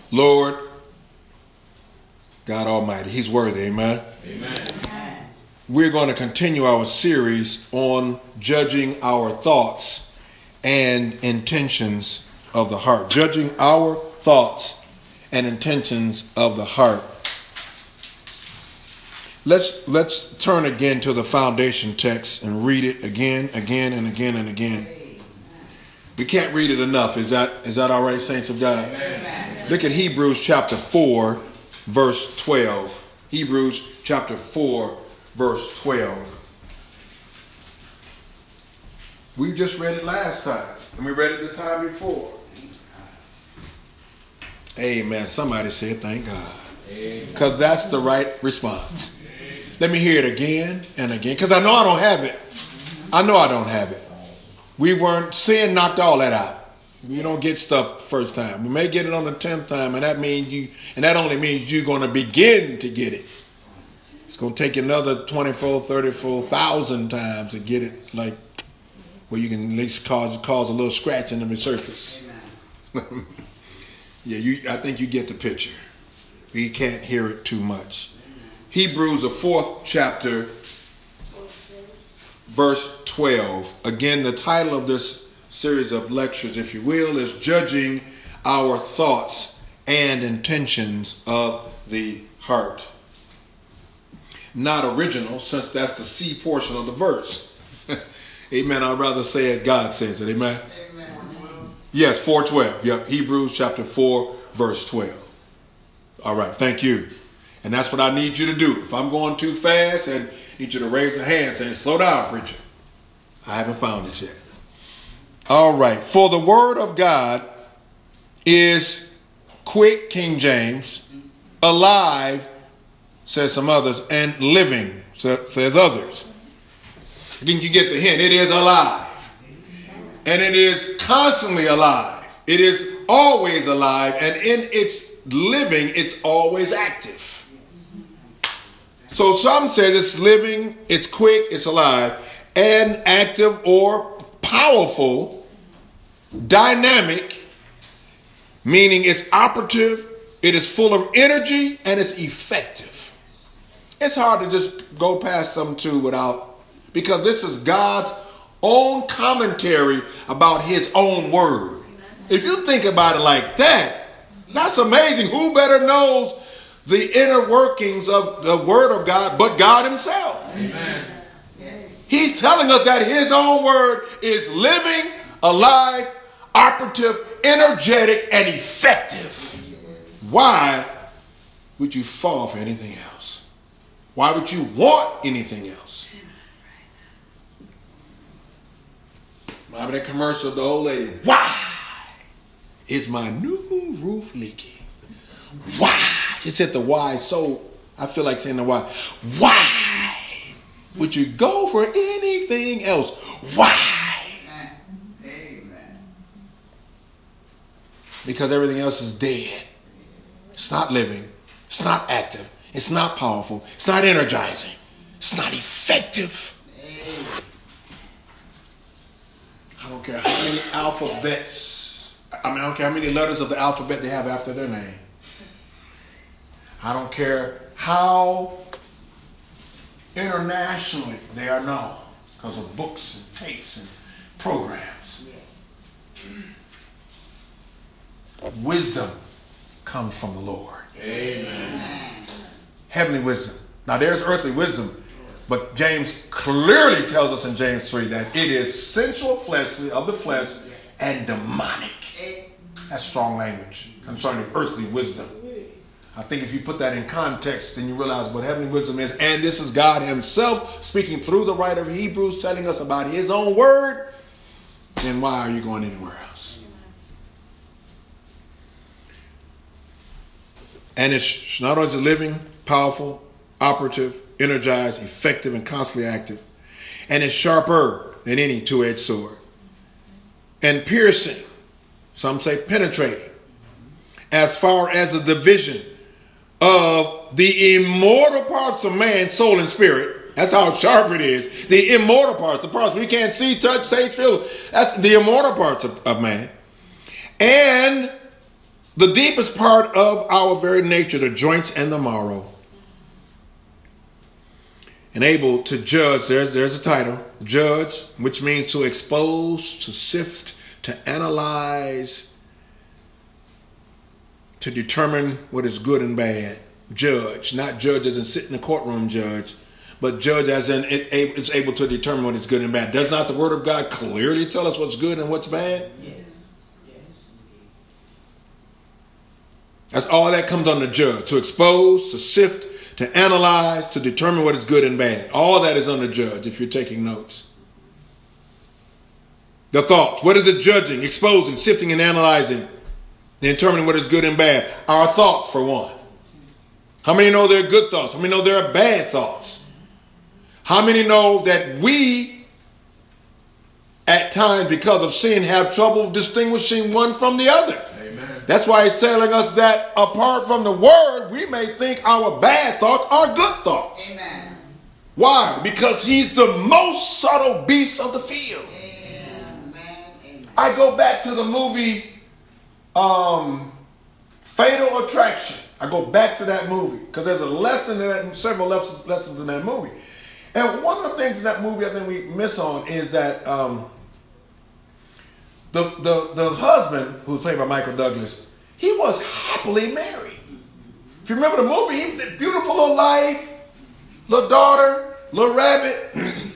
Lord God Almighty, He's worthy, amen? Amen. We're going to continue our series on judging our thoughts and intentions of the heart. Judging our thoughts and intentions of the heart. Let's turn again to the foundation text and read it again and again. We can't read it enough. Is that all right, saints of God? Amen. Look at Hebrews chapter 4, verse 12. Hebrews chapter 4, verse 12. We just read it last time, and we read it the time before. Amen. Somebody said thank God. Because that's the right response. Let me hear it again and again, because I know I don't have it. I know I don't have it. Sin knocked all that out. You don't get stuff first time. We may get it on the 10th time, and that only means you're going to begin to get it. It's going to take you another 24, 34,000 times to get it, like where you can at least cause a little scratch in the surface. Yeah, I think you get the picture. You can't hear it too much. Hebrews, the 4th chapter, verse 12. Again, the title of this series of lectures, if you will, is Judging Our Thoughts and Intentions of the Heart. Not original, since that's the C portion of the verse. Amen. I'd rather say it, God says it. Amen. Amen. Yes, 4:12. Yep. Hebrews chapter 4, verse 12. All right. Thank you. And that's what I need you to do. If I'm going too fast, and need you to raise a hand saying, slow down, preacher. I haven't found it yet. All right. For the word of God is quick, King James, alive, says some others, and living, says others. Again, you get the hint. It is alive. And it is constantly alive. It is always alive. And in its living, it's always active. So some says it's living, it's quick, it's alive, and active or powerful, dynamic, meaning it's operative, it is full of energy, and it's effective. It's hard to just go past some two because this is God's own commentary about his own word. If you think about it like that, that's amazing. Who better knows the inner workings of the word of God but God himself? Amen. He's telling us that his own word is living, alive, operative, energetic, and effective. Why would you fall for anything else? Why would you want anything else? Remember that commercial of the old lady? Why is my new roof leaking? Why? She said the why, so I feel like saying the why. Why would you go for anything else? Why? Amen. Because everything else is dead. It's not living. It's not active. It's not powerful. It's not energizing. It's not effective. I don't care how many alphabets. I don't care how many letters of the alphabet they have after their name. I don't care how internationally they are known because of books and tapes and programs. Wisdom comes from the Lord. Amen. Heavenly wisdom. Now there's earthly wisdom, but James clearly tells us in James 3 that it is sensual, fleshly, of the flesh, and demonic. That's strong language concerning earthly wisdom. I think if you put that in context, then you realize what heavenly wisdom is. And this is God himself speaking through the writer of Hebrews, telling us about his own word. Then why are you going anywhere else? And it's not only living, powerful, operative, energized, effective, and constantly active. And it's sharper than any two-edged sword. And piercing, some say penetrating, as far as the division of the immortal parts of man, soul, and spirit. That's how sharp it is. The immortal parts, the parts we can't see, touch, taste, feel. That's the immortal parts of man. And The deepest part of our very nature, the joints and the marrow. And able to judge, there's a title, judge, which means to expose, to sift, to analyze, to determine what is good and bad. Judge, not judge as in sit in the courtroom judge, but judge as in it's able to determine what is good and bad. Does not the Word of God clearly tell us what's good and what's bad? Yes. That's all that comes under judge. To expose, to sift, to analyze, to determine what is good and bad. All that is under judge if you're taking notes. The thoughts. What is it judging, exposing, sifting, and analyzing? Determining what is good and bad. Our thoughts, for one. How many know there are good thoughts? How many know there are bad thoughts? How many know that we, at times, because of sin, have trouble distinguishing one from the other? Amen. That's why he's telling us that apart from the Word, we may think our bad thoughts are good thoughts. Amen. Why? Because he's the most subtle beast of the field. Amen. I go back to the movie Fatal Attraction. I go back to that movie because there's a lesson in that, several lessons in that movie. And one of the things in that movie I think we miss on is that the husband, who was played by Michael Douglas, he was happily married. If you remember the movie, he had a beautiful little life, little daughter, little rabbit.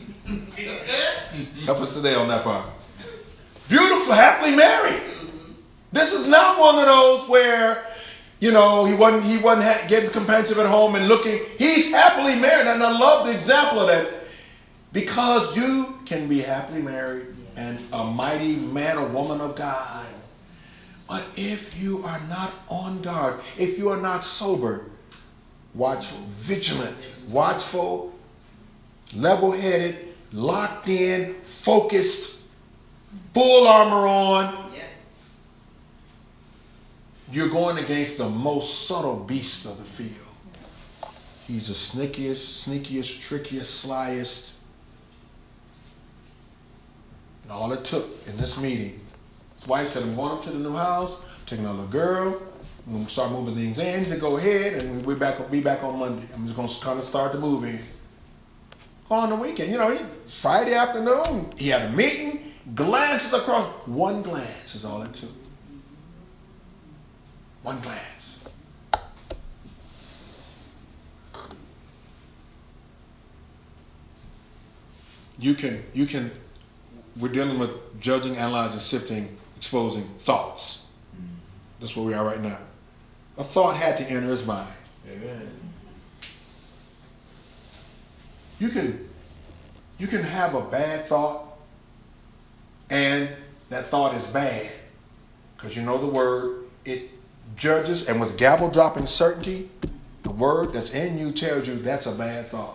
Help us today on that part. Beautiful, happily married. This is not one of those where, you know, he wasn't getting companionship at home and looking. He's happily married, and I love the example of that, because you can be happily married and a mighty man or woman of God. But if you are not on guard, if you are not sober, watchful, vigilant, watchful, level-headed, locked in, focused, full armor on, you're going against the most subtle beast of the field. He's the sneakiest, trickiest, slyest. And all it took in this meeting, his wife said, I'm going up to the new house, I'm taking a little girl, we're going to start moving things in. He said, go ahead, and we'll be back on Monday. I'm just going to kind of start the moving. On the weekend, you know, Friday afternoon, he had a meeting, glances across. One glance is all it took. One glance. You can, we're dealing with judging, analyzing, sifting, exposing thoughts. That's where we are right now. A thought had to enter his mind. Amen. You can have a bad thought, and that thought is bad. Because you know the Word, it judges, and with gavel dropping certainty, the Word that's in you tells you that's a bad thought.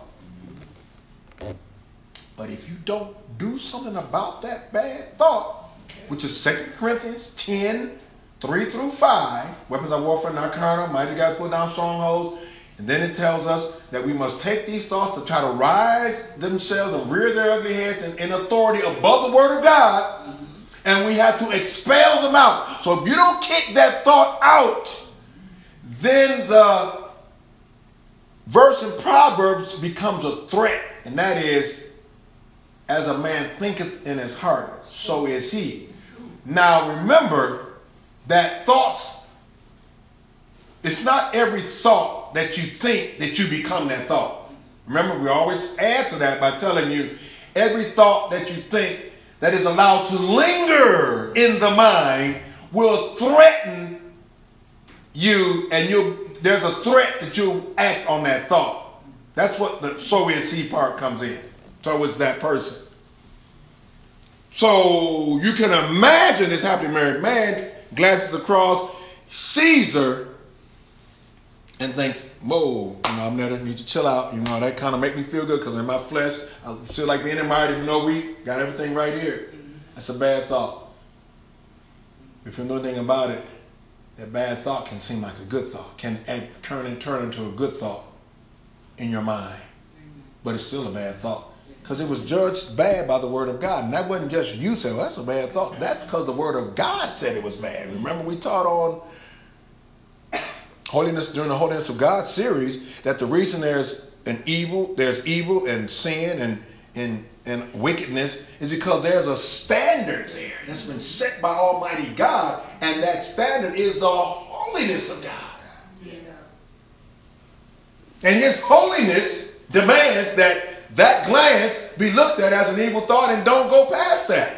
But if you don't do something about that bad thought, which is 2 Corinthians 10, 3 through 5, weapons of warfare not carnal, mighty God pull down strongholds. And then it tells us that we must take these thoughts to try to rise themselves and rear their ugly heads in authority above the Word of God. And we have to expel them out. So if you don't kick that thought out, then the verse in Proverbs becomes a threat. And that is, as a man thinketh in his heart, so is he. Now remember that thoughts, it's not every thought that you think that you become that thought. Remember, we always add to that by telling you every thought that you think that is allowed to linger in the mind will threaten you, and there's a threat that you'll act on that thought. That's what the so is he part comes in. So is that person. So you can imagine this happily married man glances across, sees her, and thinks, whoa, I'm there, need to chill out. That kind of make me feel good because in my flesh, I feel like being married, even though we got everything right here. That's a bad thought. If you know anything about it, that bad thought can seem like a good thought, can turn into a good thought in your mind. But it's still a bad thought. Because it was judged bad by the Word of God. And that wasn't just you saying, well, that's a bad thought. That's because the Word of God said it was bad. Remember we taught on Holiness, during the Holiness of God series, that the reason there's evil and sin and wickedness is because there's a standard there that's been set by Almighty God, and that standard is the holiness of God. And his holiness demands that glance be looked at as an evil thought and don't go past that.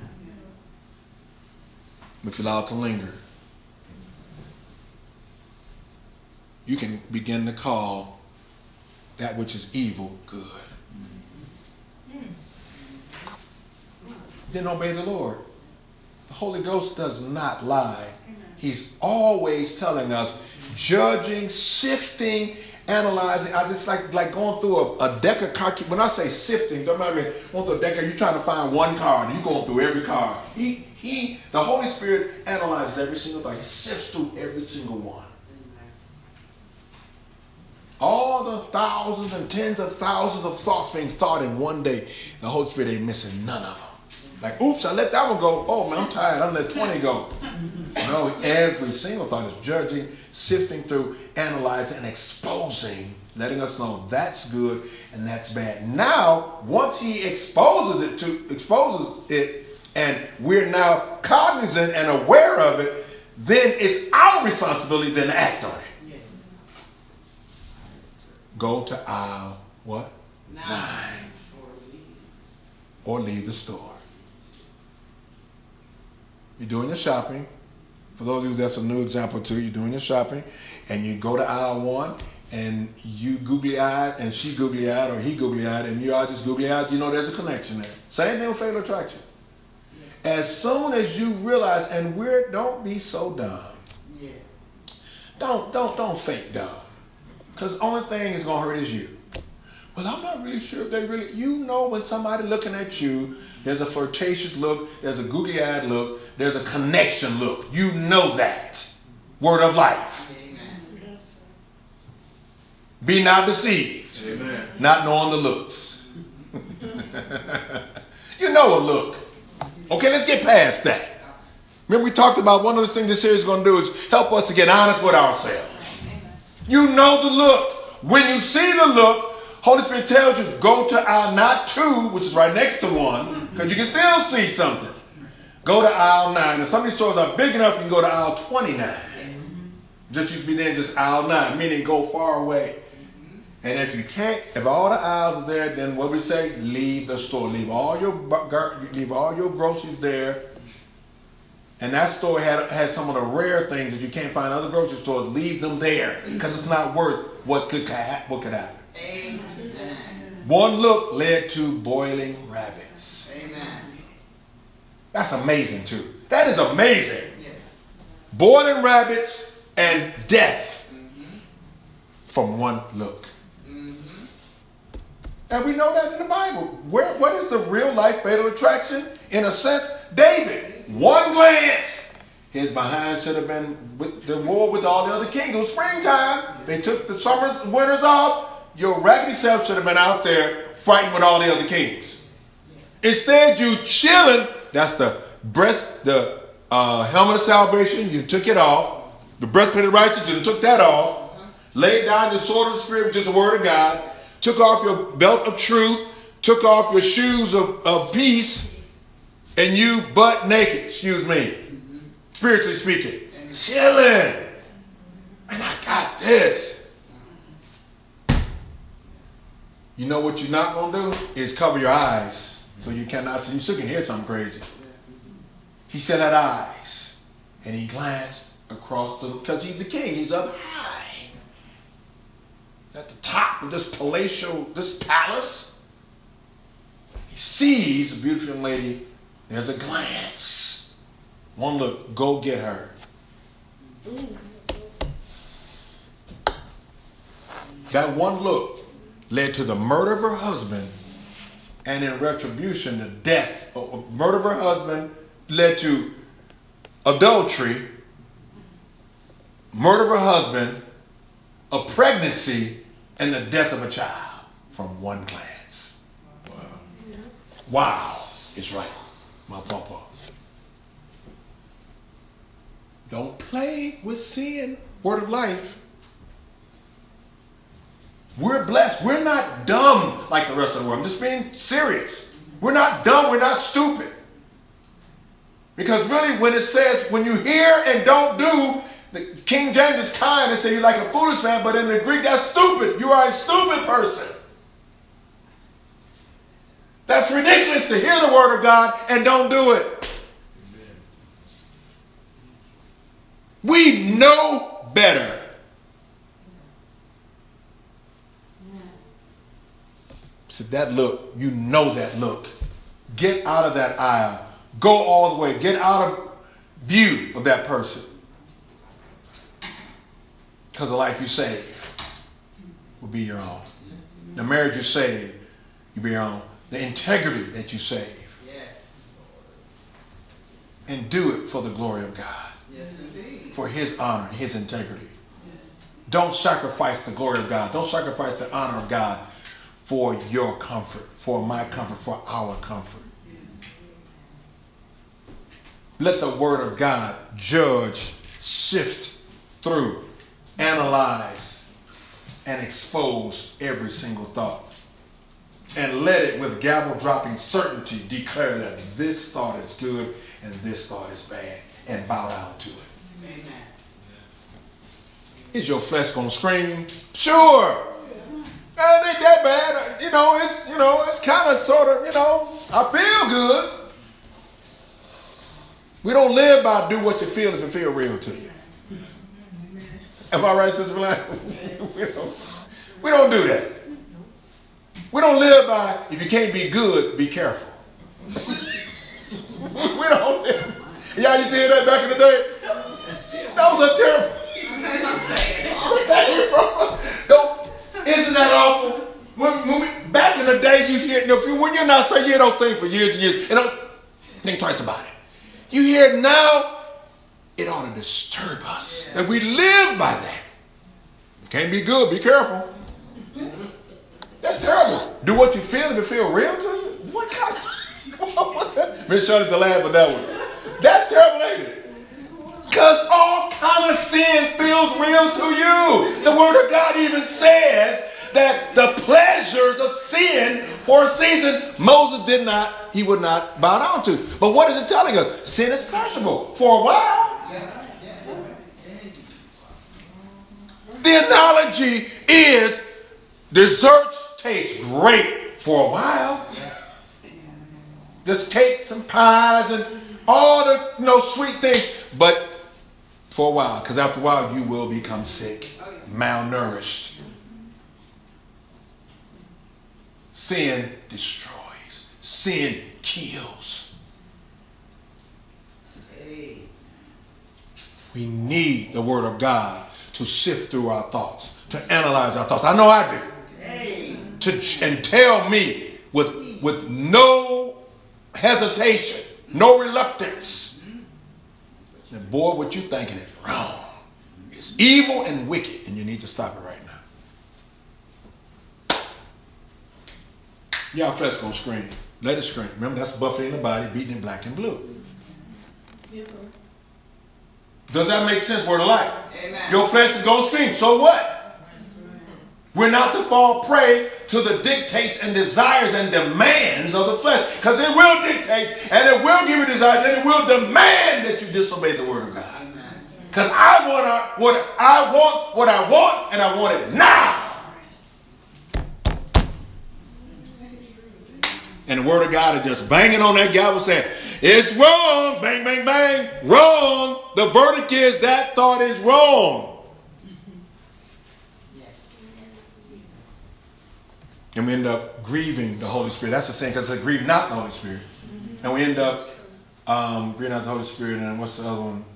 If you allow it to linger, you can begin to call that which is evil good. Didn't obey the Lord. The Holy Ghost does not lie. He's always telling us, judging, sifting, analyzing. I just like going through a deck of cards. When I say sifting, don't mind me. Going through a deck of, you're trying to find one card. You're going through every card. The Holy Spirit analyzes every single thing. He sifts through every single one. All the thousands and tens of thousands of thoughts being thought in one day, the Holy Spirit ain't missing none of them. Like, oops, I let that one go. Oh, man, I'm tired. I let 20 go. No, every single thought is judging, sifting through, analyzing, and exposing, letting us know that's good and that's bad. Now, once he exposes it, and we're now cognizant and aware of it, then it's our responsibility then to act on it. Yeah. Go to aisle what? 9. Or leave the store. You're doing your shopping. For those of you, that's a new example too. You're doing your shopping, and you go to aisle 1, and you googly-eyed, and she googly-eyed, or he googly-eyed, and you are just googly-eyed. You know there's a connection there. Same thing with Fatal Attraction. As soon as you realize, and don't be so dumb. Yeah. Don't fake dumb. Because the only thing that's going to hurt is you. Well, I'm not really sure if they really, you know when somebody looking at you, there's a flirtatious look, there's a googly-eyed look, there's a connection look. You know that. Word of life. Amen. Be not deceived. Amen. Not knowing the looks. You know a look. Okay, let's get past that. Remember we talked about one of the things this series is going to do is help us to get honest with ourselves. You know the look. When you see the look, Holy Spirit tells you, go to aisle not 2, which is right next to 1, because you can still see something. Go to aisle 9. And some of these stores are big enough, you can go to aisle 29. Just used to be there, just aisle 9, meaning go far away. And if you can't, if all the aisles are there, then what we say, leave the store. Leave all your groceries there. And that store had some of the rare things that you can't find in other grocery stores. Leave them there, because it's not worth what could happen. Amen. One look led to boiling rabbits. Amen. That's amazing too. That is amazing. Yeah. Boiling rabbits and death from one look. And we know that in the Bible. What is the real life fatal attraction? In a sense, David, one glance, his behind should have been with the war with all the other kings. It was springtime. They took the summers and winters off. Your raggedy self should have been out there fighting with all the other kings. Instead, you chilling. That's the helmet of salvation. You took it off. The breastplate of righteousness, you took that off. Laid down the sword of the Spirit, which is the word of God. Took off your belt of truth. Took off your shoes of peace. And you butt naked, spiritually speaking. Chilling. And I got this. You know what you're not going to do is cover your eyes so you cannot see. You still can hear something crazy. He said had eyes. And he glanced across because he's the king. He's up high. He's at the top of this palace. He sees a beautiful young lady. There's a glance. One look. Go get her. That one look led to the murder of her husband, and in retribution, the death. Murder of her husband led to adultery, murder of her husband, a pregnancy, and the death of a child from one glance. Wow. It's right, my papa. Don't play with sin. Word of life. We're blessed. We're not dumb like the rest of the world. I'm just being serious. We're not dumb. We're not stupid. Because really, when it says, when you hear and don't do, the King James is kind and say you're like a foolish man, but in the Greek, that's stupid. You are a stupid person. That's ridiculous to hear the word of God and don't do it. We know better. So that look, you know that look. Get out of that aisle. Go all the way. Get out of view of that person. Because the life you save will be your own. The marriage you save will be your own. The integrity that you save. And do it for the glory of God. Yes, indeed. For His honor, His integrity. Don't sacrifice the glory of God. Don't sacrifice the honor of God for your comfort, for my comfort, for our comfort. Let the word of God judge, sift through, analyze, and expose every single thought. And let it, with gavel-dropping certainty, declare that this thought is good and this thought is bad, and bow down to it. Amen. Is your flesh going to scream? Sure. It ain't that bad. It's kind of sort of, I feel good. We don't live by do what you feel if it feel real to you. Am I right, Sister Blanche? We don't do that. We don't live by if you can't be good, be careful. We don't live. Y'all, you see that back in the day? That was a terrible. Isn't that awful? Back in the day, you hear, when you're not saying, you hear those things for years and years, and don't think twice about it. You hear it now, it ought to disturb us that we live by that. You can't be good, be careful. That's terrible. Do what you feel if it feel real to you? What kind of... Miss Shirley's to laugh at that one. That's terrible, ain't it? Because all kind of sin feels real to you. The Word of God even says that the pleasures of sin for a season, Moses would not bow down to. But what is it telling us? Sin is pleasurable for a while. The analogy is desserts taste great for a while. There's cakes and pies and all the sweet things, but for a while, because after a while you will become sick, malnourished. Sin destroys. Sin kills. We need the Word of God to sift through our thoughts, to analyze our thoughts. I know I do. And tell me with no hesitation, no reluctance, that boy, what you thinking is wrong. It's evil and wicked, and you need to stop it right now. Y'all flesh gonna scream. Let it scream. Remember, that's buffeting the body, beating it black and blue. Does that make sense? Word of life. Amen. Your flesh is gonna scream. So what? We're not to fall prey to the dictates and desires and demands of the flesh. Because it will dictate and it will give you desires and it will demand that you disobey the Word of God. Because I want what I want and I want it now. And the Word of God is just banging on that gavel saying, it's wrong. Bang, bang, bang. Wrong. The verdict is that thought is wrong. And we end up grieving the Holy Spirit. That's the same, because it's grieve not the Holy Spirit. And we end up grieving not the Holy Spirit. And what's the other one?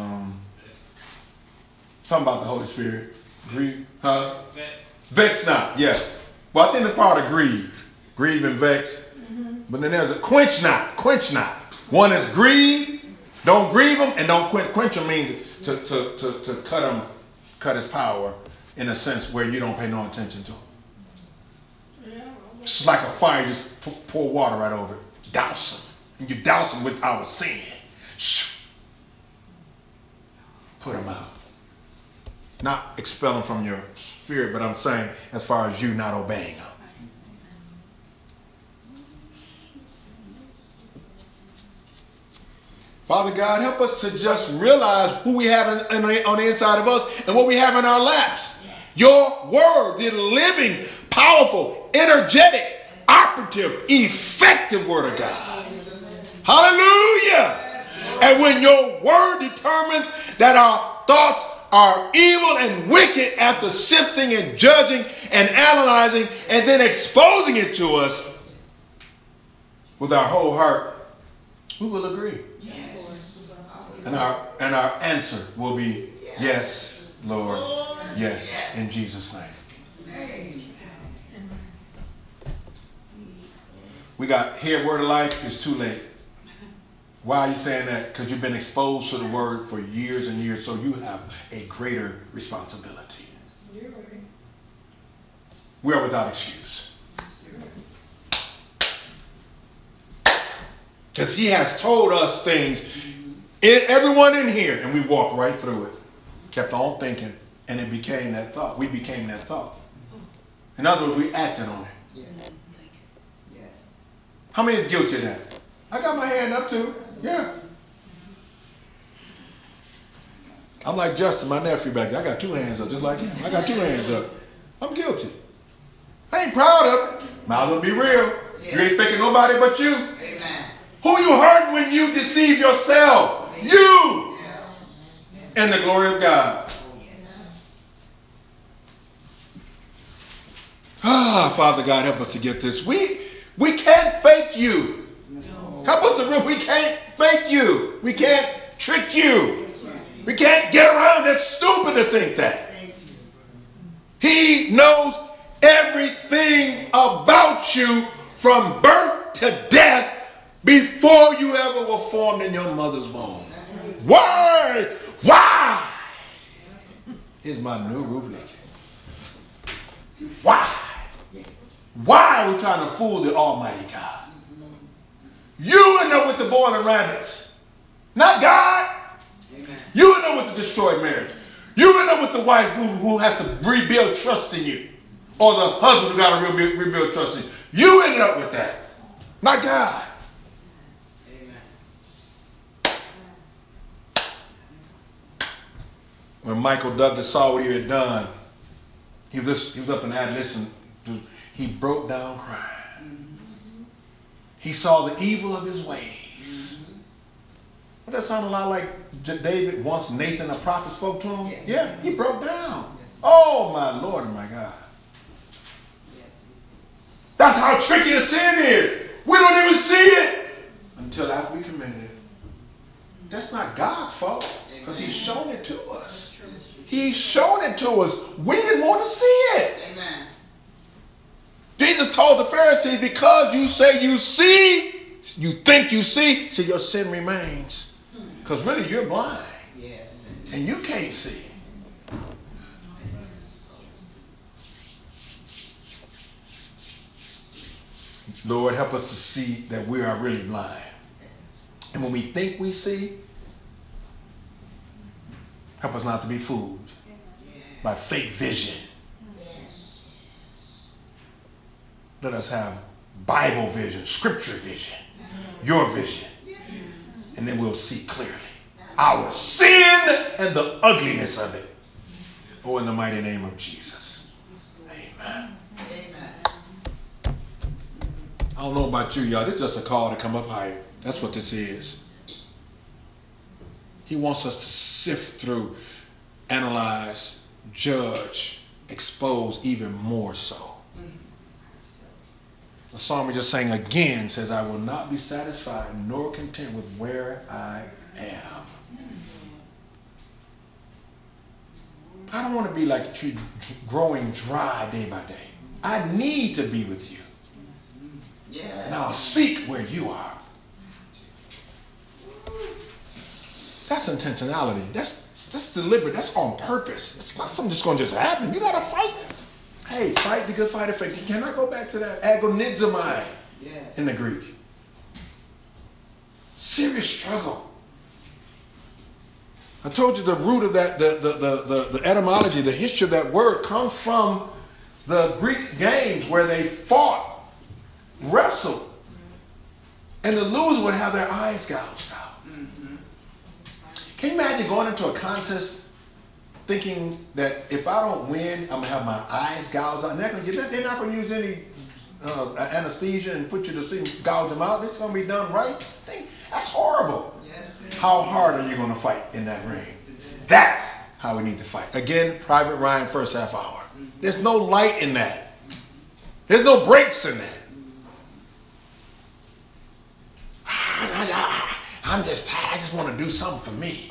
Something about the Holy Spirit. Grieve, huh? Vex not, yeah. Well, I think it's part of grieve. Grieve and vex. But then there's a quench not. Quench not. One is grieve. Don't grieve him and don't quench. Quench him means to cut his power in a sense where you don't pay no attention to him. It's like a fire, just pour water right over it. Douse him. And you douse him with our sin. Put him out. Not expel them from your spirit, but I'm saying as far as you not obeying them. Father God, help us to just realize who we have on the inside of us and what we have in our laps. Your word, the living, powerful, energetic, operative, effective word of God. Hallelujah. And when your word determines that our thoughts are evil and wicked after sifting and judging and analyzing and then exposing it to us with our whole heart, we will agree. And our answer will be yes, Lord, yes, in Jesus' name. We got here, word of life is too late. Why are you saying that? Because you've been exposed to the word for years and years, so you have a greater responsibility. We are without excuse. Because he has told us things, everyone in here, and we walked right through it. Kept on thinking, and it became that thought. We became that thought. In other words, we acted on it. How many is guilty of that? I got my hand up too. Yeah. I'm like Justin, my nephew back there. I got two hands up, just like him. I got two hands up. I'm guilty. I ain't proud of it. Might as well be real. You ain't faking nobody but you. Amen. Who you hurt when you deceive yourself? You. And the glory of God. Father God, help us to get this. We can't fake you. Help us to realize we can't fake you. We can't trick you. We can't get around. It's stupid to think that. He knows everything about you from birth to death before you ever were formed in your mother's womb. Why? Why is my new roof leaking? Why? Why are we trying to fool the Almighty God? You end up with the boiling rabbits, not God. Amen. You end up with the destroyed marriage. You end up with the wife who has to rebuild trust in you, or the husband who got to rebuild trust in you. You end up with that, not God. Amen. When Michael Douglas saw what he had done, he was up in that listen. He broke down crying. He saw the evil of his ways. Well, that sounded a lot like David once Nathan, a prophet, spoke to him. Yeah, he broke down. Oh, my Lord and my God. That's how tricky the sin is. We don't even see it until after we committed it. That's not God's fault, because he's shown it to us. He's shown it to us. We didn't want to see it. Amen. Jesus told the Pharisees, because you say you see, you think you see, so your sin remains. Because really you're blind. Yes. And you can't see. Lord, help us to see that we are really blind. And when we think we see, help us not to be fooled by fake vision. Let us have Bible vision, scripture vision, your vision. And then we'll see clearly our sin and the ugliness of it. Oh, in the mighty name of Jesus. Amen. Amen. I don't know about you, y'all. This is just a call to come up higher. That's what this is. He wants us to sift through, analyze, judge, expose even more so. The psalm we just sang again says, I will not be satisfied nor content with where I am. I don't want to be like a tree growing dry day by day. I need to be with you. Yes. And I'll seek where you are. That's intentionality. That's deliberate. That's on purpose. It's not something that's going to just happen. You got to fight. Hey, fight the good fight of faith. Can I go back to that agonizomai in the Greek? Serious struggle. I told you the root of that, the etymology, the history of that word comes from the Greek games where they fought, wrestled, and the loser would have their eyes gouged out. Can you imagine going into a contest thinking that if I don't win, I'm going to have my eyes gouged out? They're not going to use any anesthesia and put you to sleep, gouge them out. It's going to be done right. That's horrible. How hard are you going to fight in that ring? That's how we need to fight. Again, Private Ryan, first half hour. There's no light in that. There's no breaks in that. I'm just tired. I just want to do something for me.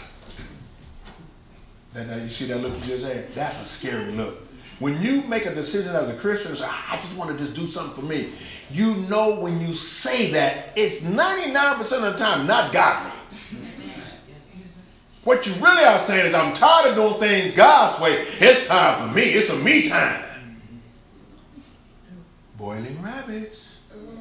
You see that look you just had? That's a scary look. When you make a decision as a Christian, say, I just want to just do something for me. You know when you say that, it's 99% of the time not godly. What you really are saying is, I'm tired of doing things God's way. It's time for me. It's a me time. Boiling rabbits.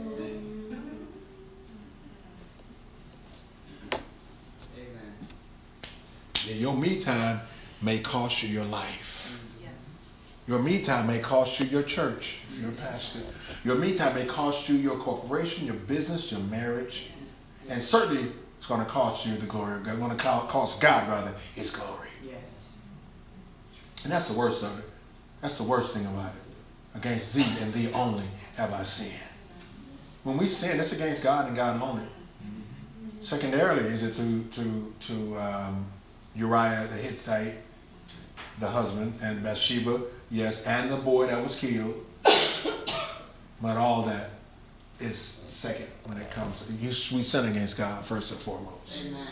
Yeah, your me time may cost you your life. Your me time may cost you your church, if you're a pastor. Your me time may cost you your corporation, your business, your marriage. And certainly it's going to cost you the glory of God. It's going to cost God, rather, his glory. And that's the worst of it. That's the worst thing about it. Against thee and thee only have I sinned. When we sin, it's against God and God only. Secondarily, is it to Uriah the Hittite, the husband, and Bathsheba, yes, and the boy that was killed. But all that is second when it comes to we sin against God first and foremost. Amen.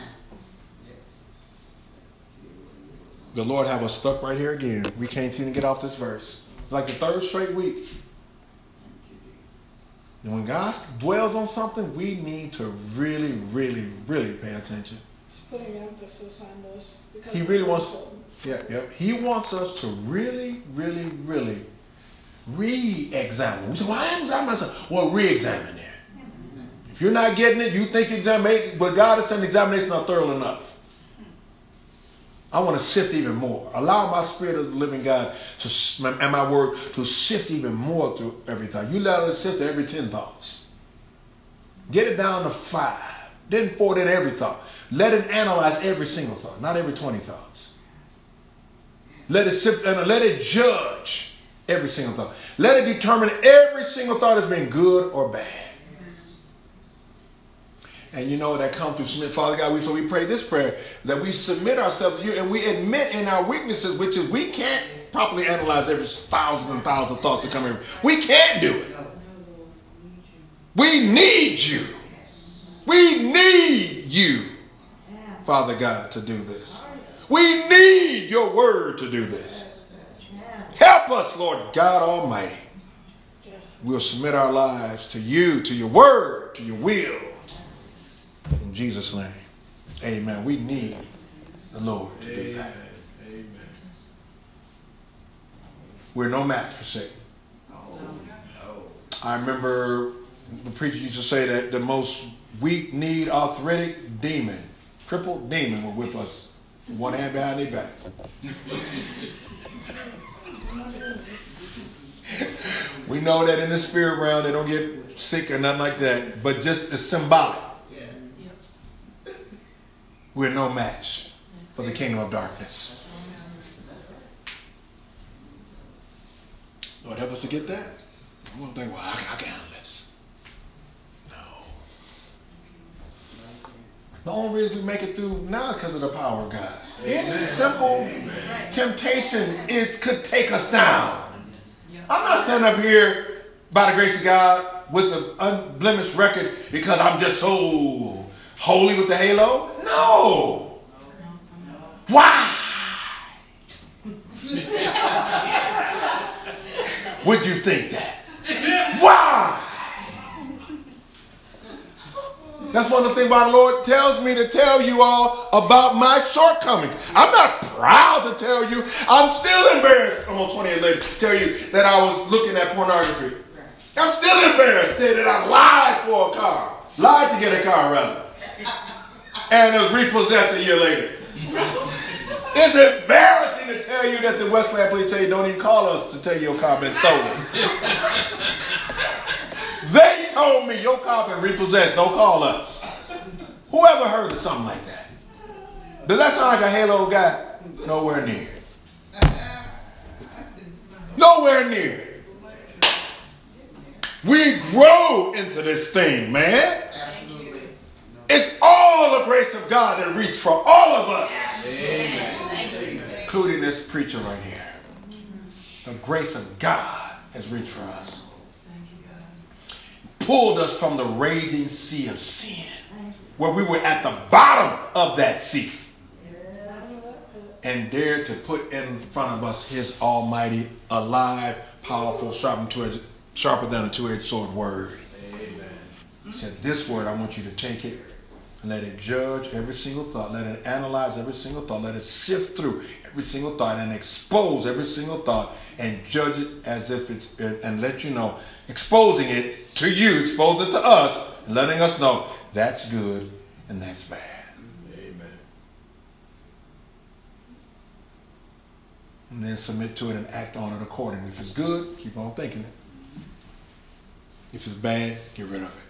The Lord have us stuck right here again. We can't seem to get off this verse. Like the third straight week. And when God dwells on something, we need to really, really, really pay attention. He's putting emphasis on this. He really wants, He wants us to really, really, really re-examine. We say, well, I am examining myself. Well, re-examine it. If you're not getting it, you think examination, but God is saying examination not thorough enough. I want to sift even more. Allow my spirit of the living God and my word to sift even more through every thought. You let it sift to every 10 thoughts. Get it down to 5. Then pour it in every thought. Let it analyze every single thought, not every 20 thoughts. Let it sift and let it judge every single thought. Let it determine every single thought as being good or bad. And you know that comes through submit. Father God, so we pray this prayer that we submit ourselves to you and we admit in our weaknesses, which is we can't properly analyze every thousands and thousands of thoughts that come in. We can't do it. We need you. We need you, Father God, to do this. We need your word to do this. Help us, Lord God Almighty. We'll submit our lives to you, to your word, to your will. In Jesus' name, amen. We need the Lord to do that. Amen. We're no match for Satan. I remember the preacher used to say that the most weak, need, arthritic demon, crippled demon will whip us one hand behind their back. We know that in the spirit realm they don't get sick or nothing like that, but just it's symbolic. We're no match for the kingdom of darkness. Lord, help us to get that. I'm going to think, well, I can handle this. No. The only reason we make it through now is because of the power of God. Any simple temptation could take us down. I'm not standing up here by the grace of God with an unblemished record because I'm just so holy with the halo. No. Why would you think that? Why? That's one of the things why the Lord tells me to tell you all about my shortcomings. I'm not proud to tell you. I'm still embarrassed. I'm on 20 years later to tell you that I was looking at pornography. I'm still embarrassed to say that I lied for a car. Lied to get a car, rather. And it was repossessed a year later. It's embarrassing to tell you that the Westland police tell you don't even call us to tell you your car been stolen. They told me your car been repossessed. Don't call us. Whoever heard of something like that? Does that sound like a halo guy? Nowhere near. Nowhere near. We grow into this thing, man. Absolutely. It's all the grace of God that reached for all of us. Amen. Including this preacher right here. The grace of God has reached for us. Pulled us from the raging sea of sin, where we were at the bottom of that sea, and dared to put in front of us his almighty, alive, powerful, sharper than a two-edged sword word. Amen. He said, this word, I want you to take it and let it judge every single thought. Let it analyze every single thought. Let it sift through every single thought and expose every single thought and judge it as if it's, and let you know, exposing it to you, exposing it to us, and letting us know that's good and that's bad. Amen. And then submit to it and act on it accordingly. If it's good, keep on thinking it. If it's bad, get rid of it.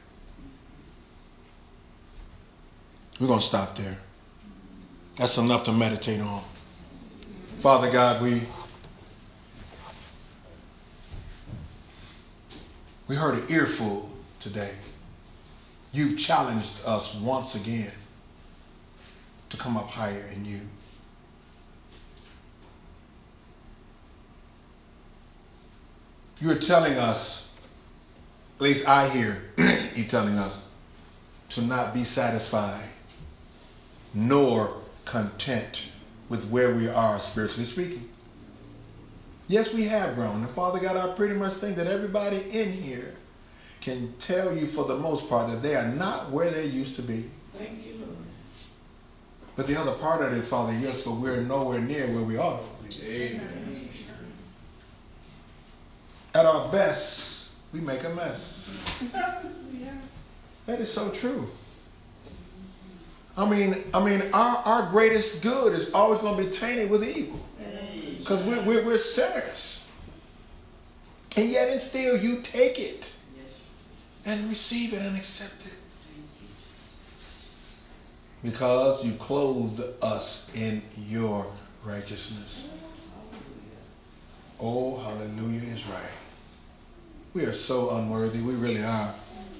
We're going to stop there. That's enough to meditate on. Father God, we heard an earful today. You've challenged us once again to come up higher in you. You're telling us, at least I hear you telling us, to not be satisfied nor content with where we are spiritually speaking. Yes, we have grown. And Father God, I pretty much think that everybody in here can tell you for the most part that they are not where they used to be. Thank you, Lord. But the other part of it, Father, yes, but we're nowhere near where we ought to be. Amen. At our best, we make a mess. Yeah. That is so true. I mean, our greatest good is always going to be tainted with evil. Because we're sinners. And yet and still you take it and receive it and accept it. Because you clothed us in your righteousness. Oh, hallelujah is right. We are so unworthy. We really are.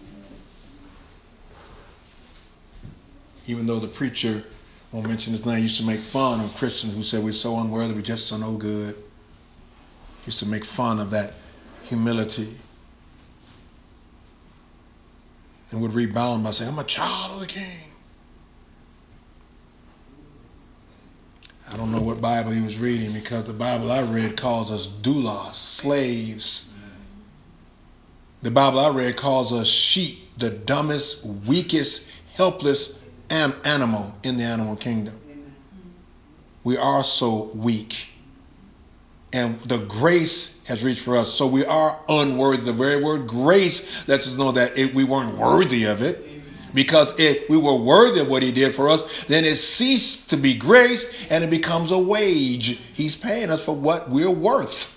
Even though the preacher, won't mention his name, used to make fun of Christians who said we're so unworthy, we just so no good. Used to make fun of that humility. And would rebound by saying, I'm a child of the King. I don't know what Bible he was reading, because the Bible I read calls us doulos, slaves. The Bible I read calls us sheep, the dumbest, weakest, helpless animal in the animal kingdom. We are so weak. And the grace has reached for us. So we are unworthy. The very word grace lets us know that we weren't worthy of it. Because if we were worthy of what he did for us, then it ceased to be grace and it becomes a wage. He's paying us for what we're worth.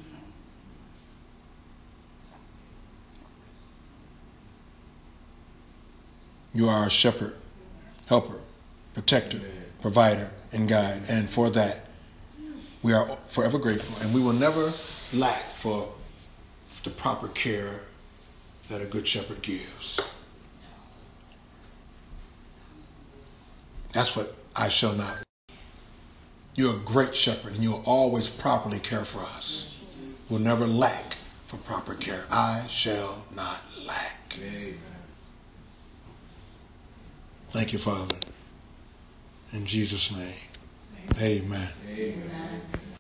You are our shepherd, helper, protector, provider, and guide. And for that, we are forever grateful. And we will never lack for the proper care that a good shepherd gives. That's what I shall not. You're a great shepherd, and you'll always properly care for us. We'll never lack for proper care. I shall not lack. Amen. Thank you, Father. In Jesus' name, amen. Amen.